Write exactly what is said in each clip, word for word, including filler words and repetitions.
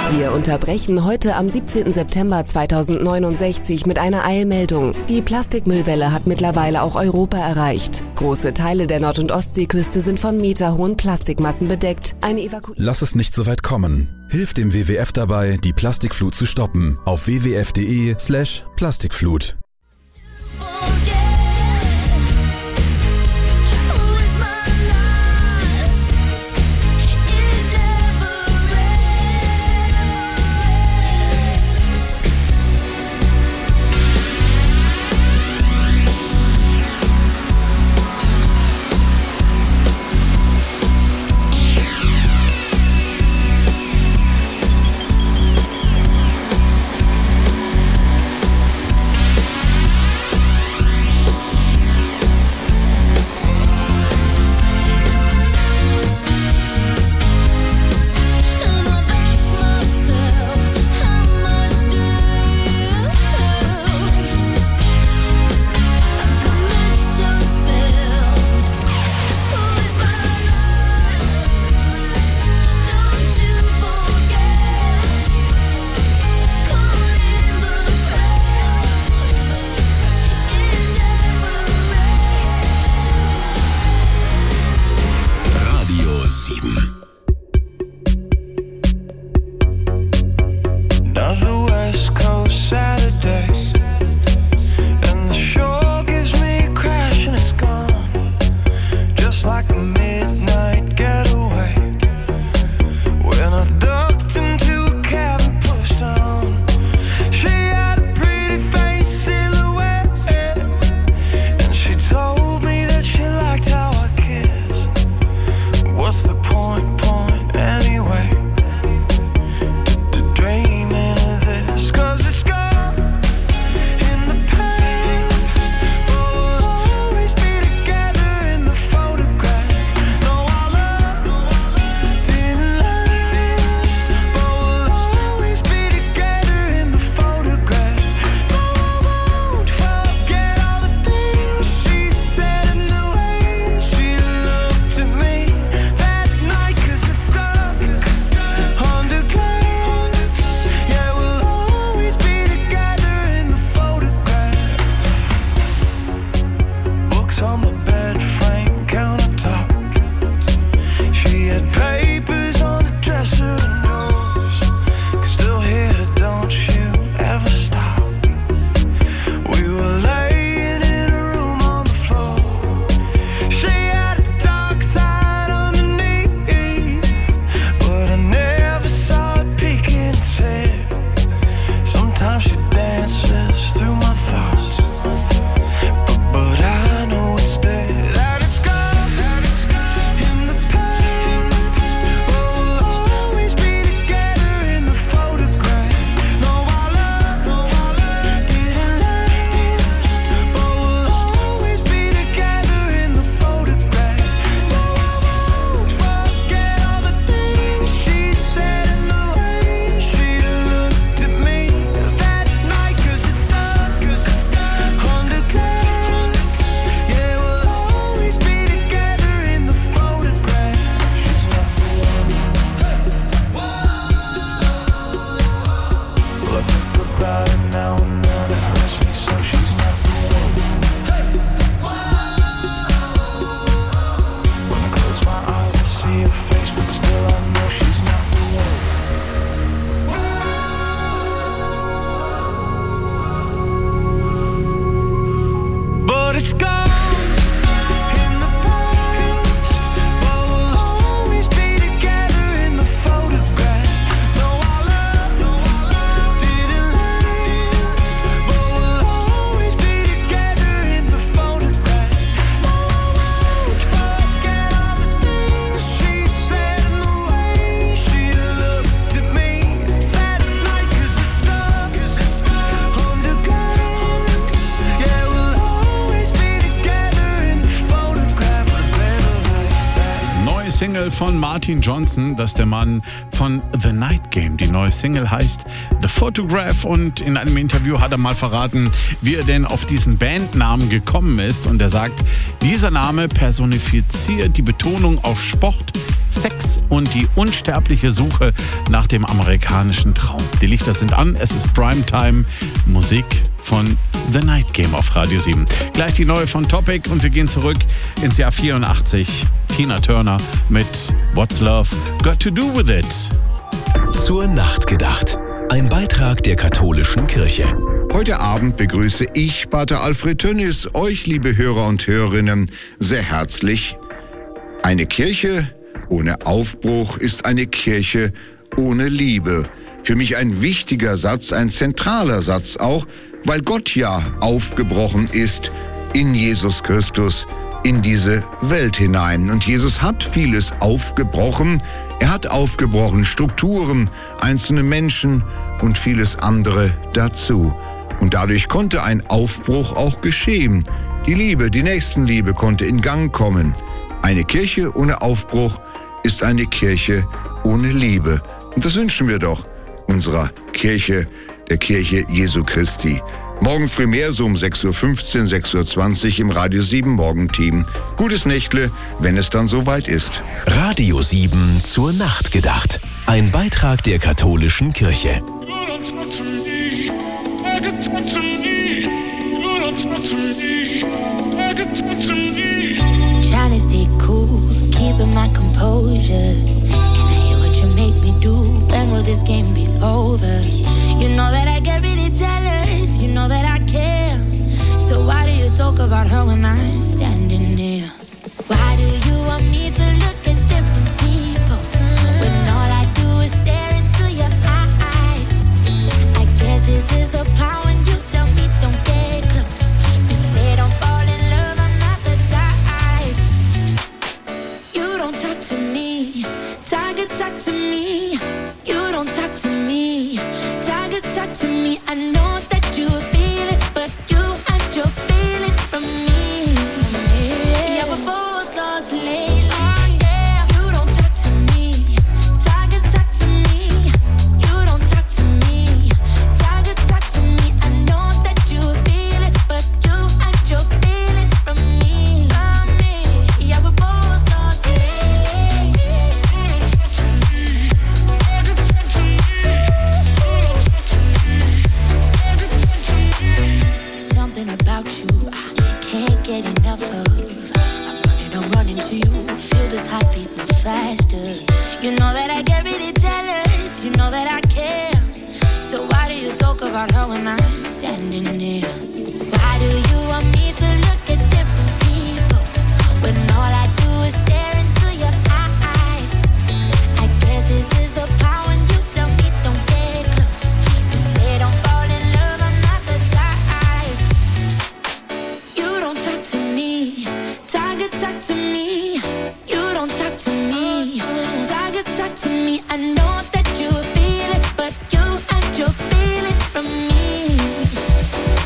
Wir unterbrechen heute am siebzehnten September zweitausendneunundsechzig mit einer Eilmeldung. Die Plastikmüllwelle hat mittlerweile auch Europa erreicht. Große Teile der Nord- und Ostseeküste sind von meterhohen Plastikmassen bedeckt. Eine Evakuierung. Lass es nicht so weit kommen. Hilf dem W W F dabei, die Plastikflut zu stoppen. Auf w w f punkt d e slash Plastikflut. von Martin Johnson, das ist der Mann von The Night Game. Die neue Single heißt The Photograph und in einem Interview hat er mal verraten, wie er denn auf diesen Bandnamen gekommen ist. Und er sagt, dieser Name personifiziert die Betonung auf Sport, Sex und die unsterbliche Suche nach dem amerikanischen Traum. Die Lichter sind an, es ist Primetime, Musik von The Night Game auf Radio sieben. Gleich die neue von Topic und wir gehen zurück ins Jahr vierundachtzig. Tina Turner mit What's Love Got to Do With It? Zur Nacht gedacht. Ein Beitrag der katholischen Kirche. Heute Abend begrüße ich, Pater Alfred Tönnies, euch, liebe Hörer und Hörerinnen, sehr herzlich. Eine Kirche ohne Aufbruch ist eine Kirche ohne Liebe. Für mich ein wichtiger Satz, ein zentraler Satz auch, weil Gott ja aufgebrochen ist in Jesus Christus, in diese Welt hinein. Und Jesus hat vieles aufgebrochen. Er hat aufgebrochen Strukturen, einzelne Menschen und vieles andere dazu. Und dadurch konnte ein Aufbruch auch geschehen. Die Liebe, die Nächstenliebe konnte in Gang kommen. Eine Kirche ohne Aufbruch ist eine Kirche ohne Liebe. Und das wünschen wir doch unserer Kirche, der Kirche Jesu Christi. Morgen früh mehr, so um sechs Uhr fünfzehn, sechs Uhr zwanzig im Radio sieben Morgenteam. Gutes Nächtle, wenn es dann soweit ist. Radio sieben zur Nacht gedacht. Ein Beitrag der katholischen Kirche. Trying to stay cool, keeping my composure. And I hear what you make me do. When will this game be over? You know that I get really jealous. You know that I care. So why do you talk about her when I'm standing near? Why do you want me to look at different people when all I do is stare into your eyes? I guess this is the power when you tell me don't get close. You say don't fall in love, I'm not the type. You don't talk to me, Tiger talk to me. You don't talk to me, Tiger talk to me. I know that you feel it, but you hide your feelings from me. Yeah, we're both lost lately. You don't talk to me, Tiger talk to me. You don't talk to me, Tiger talk to me. I know that you feel it, but you hide your feelings from me. From me, yeah, we're both lost lately. There's something about you I can't get enough of. I'm running, I'm running to you. Feel this heartbeat move faster. You know that I get really jealous. You know that I care. So why do you talk about her when I'm standing near? Why do you want me to look at different people when all I do is stare into your eyes? I guess this is the power when you tell me don't get close. You say don't fall in love, I'm not the type. You don't talk to me, Tiger talk to me. You don't talk to me, Tiger talk to me. I know that you feel it, but you hide your feelings from me.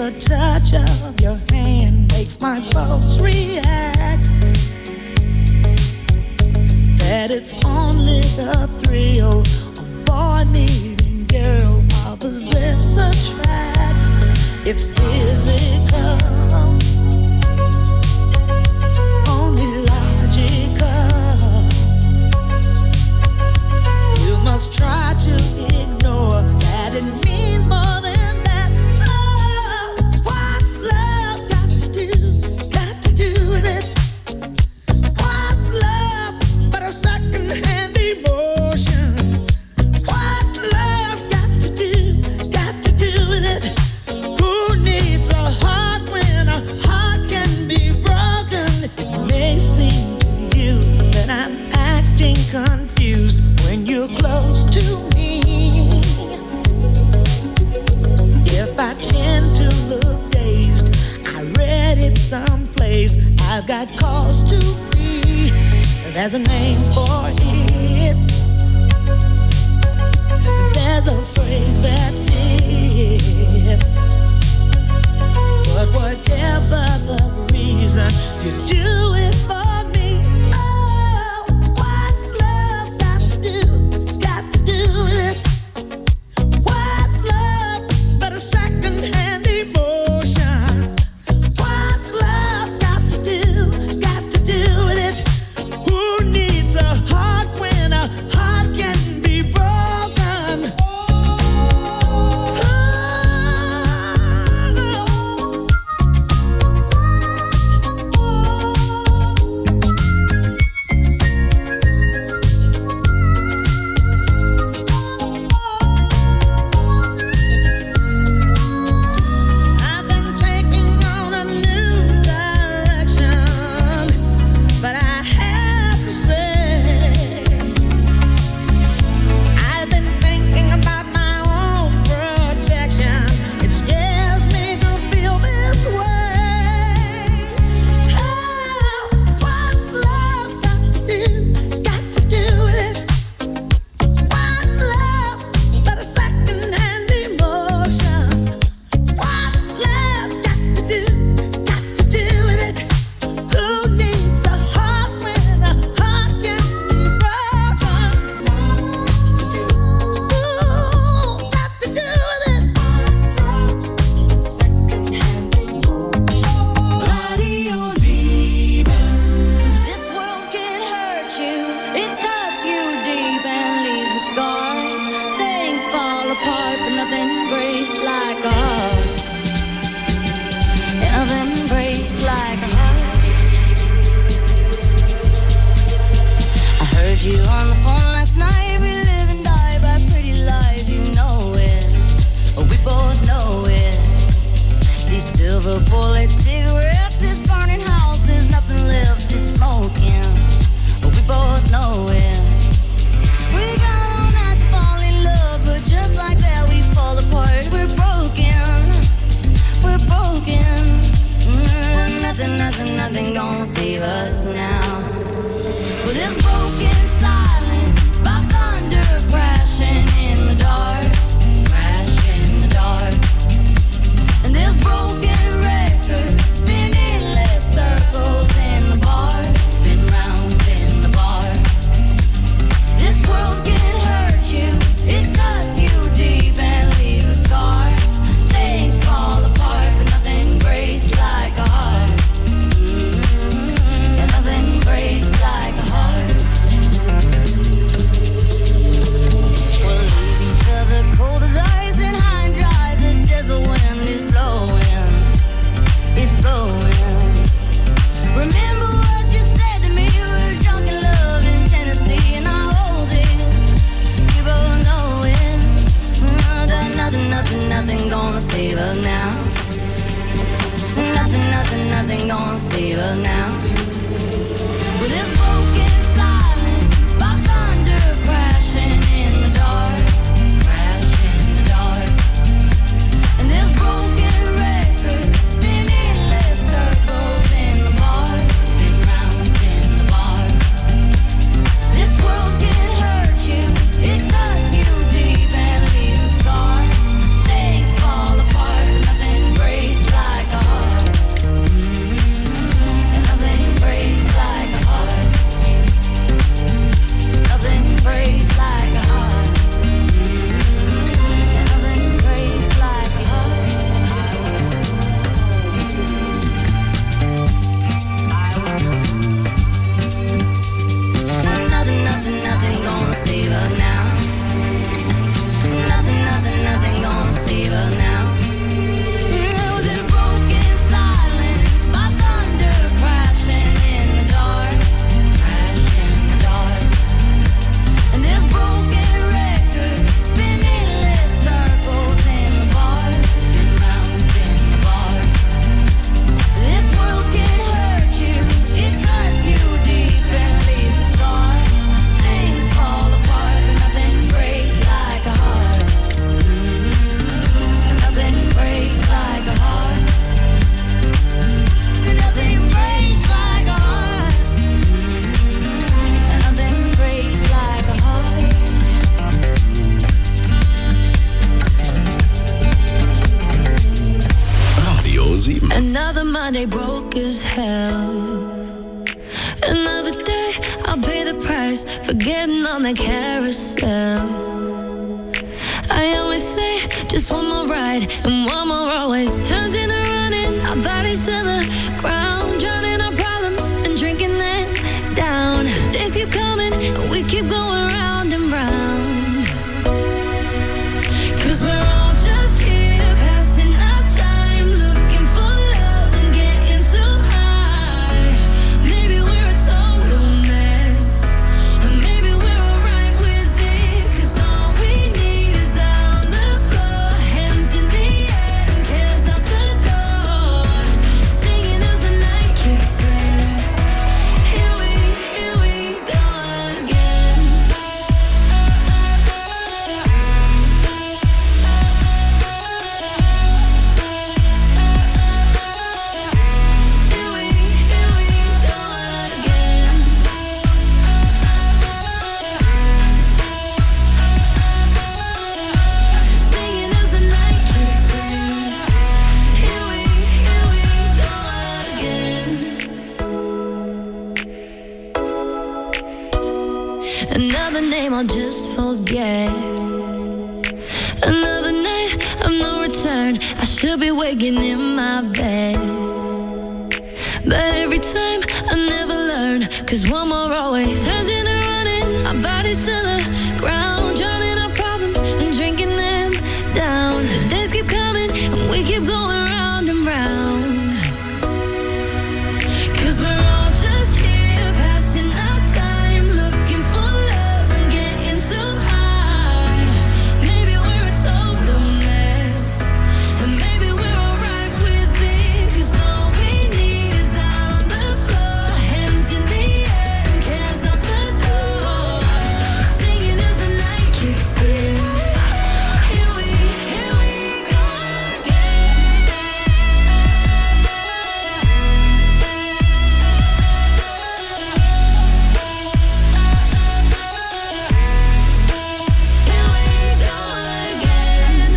the touch of your hand makes my pulse react. That it's only the thrill of boy meeting girl, opposites attract. It's physical, only logical. You must try to ignore that it means more than that. Oh, what's love got to do? Got to do with it. What's love but a second-hand emotion? What's love got to do? Got to do with it. Who needs a heart when a heart can be broken? It may seem to you that I'm acting confused when you're close to me. If I tend to look dazed, I read it someplace. I've got cause to be. There's a name for it. There's a phrase that fits. But whatever the reason, you do it for me. Oh, what's love got to do? Got to do with it. What's love but a second-hand emotion? What's love got to do? Got to do with it. Who needs a heart when a heart can be broken? I've been taking on a new direction, but I have to say, I've been thinking about my own protection. It scares me to feel this way. Oh, what's love got to do? Got to do with it. What's love but a second-hand emotion? What's love got to do? Got to do with it. Who needs a heart when a heart can be broken? Ooh, got to do with it. Radio This world can hurt you. It cuts you deep and leaves a scar. Things fall apart, but nothing breaks like a heart. Nothing breaks like a heart. I heard you on the phone last night. We live and die by pretty lies. You know it. We both know it. These silver bullet cigarettes, this burning house, there's nothing left, it's smoking. We both know it. We got all night to fall in love, but just like that we fall apart. We're broken, we're broken. Mm, nothing, nothing, nothing gonna save us now. Well, this broken silence by thunder crashing in the dark, crashing in the dark. And this broken record spinning less circles in the bar, spin round in the bar. This world can hurt you, it cuts you deep and leaves a scar. Things fall apart, but nothing breaks like a heart. Mm-hmm. And nothing breaks like a heart. We'll leave each other cold as ice and high and dry. The desert wind is blowing, it's blowing. Remember what you said to me? We were drunk in love in Tennessee, and I hold it. We both know it. Mm, that nothing, nothing, nothing gonna save us now. Nothing, nothing, nothing gonna save us now. With this broken silence by thunder crashing in the dark, crashing in the dark. And this broken record spinning less circles in the bar, spin round in the bar. This world can hurt you, it cuts you deep and leaves a scar. Things fall apart, but nothing breaks Monday broke as hell. Another day, I'll pay the price for getting on the carousel. I always say, just one more ride, and one more always turns into running. Our bodies to the ground, drowning our problems and drinking them down. The days keep coming, and we keep going round and round. Cause we're all just here, passing our time, looking for love and getting too high. Maybe we're a total mess, or maybe we're alright with it. Cause all we need is out on the floor, hands in the air, and cares out the door. Singing as the night kicks in. Here we, here we go again. Here we, here we go again. Singing as the night kicks in. Here we, here we go again. Another name I'll just forget. Another night of no return. I should be waking in my bed, but every time I never learn. Cause one more always turns into running. Our bodies to the ground, drowning our problems and drinking them down. The days keep coming and we keep going round and round. Cause we're all just here, passing our time, looking for love and getting too high. Maybe we're a total mess, and maybe we're alright with it. Cause all we need is out on the floor, hands in the air, and cares out the door. Singing as the night kicks in. Here we, here we go again. Here we go again.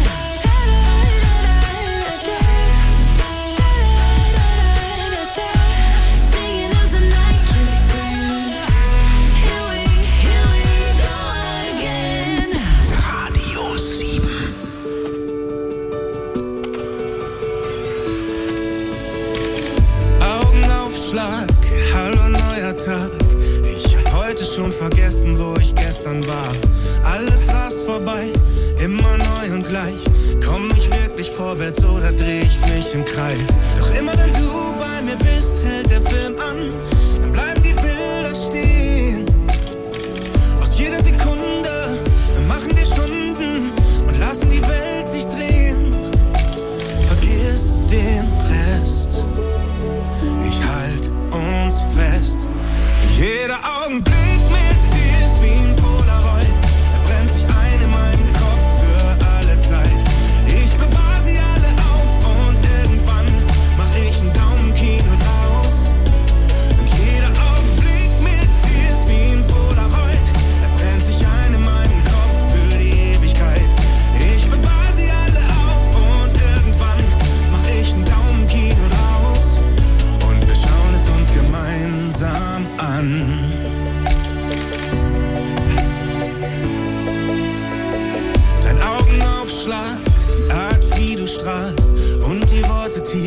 Singing as the night kicks in. Here we, here we go again. Radio sieben. Augenaufschlag, hallo neuer Tag. Ich hab heute schon vergessen, wo ich gestern war. Alles rast vorbei, immer neu und gleich. Komm ich wirklich vorwärts oder dreh ich mich im Kreis? Doch immer wenn du bei mir bist, hält der Film an. Dann bleiben die Bilder stehen. Aus jeder Sekunde machen wir Stunden und lassen die Welt sich drehen. Vergiss den Rest. Ich halt uns fest. Jeder Augenblick mit dir ist wie ein Polaroid. Er brennt sich ein in meinem Kopf für alle Zeit. Ich bewahre sie alle auf und irgendwann mach ich ein Daumenkino draus. Und jeder Augenblick mit dir ist wie ein Polaroid. Er brennt sich ein in meinem Kopf für die Ewigkeit. Ich bewahre sie alle auf und irgendwann mach ich ein Daumenkino draus. Und wir schauen es uns gemeinsam an.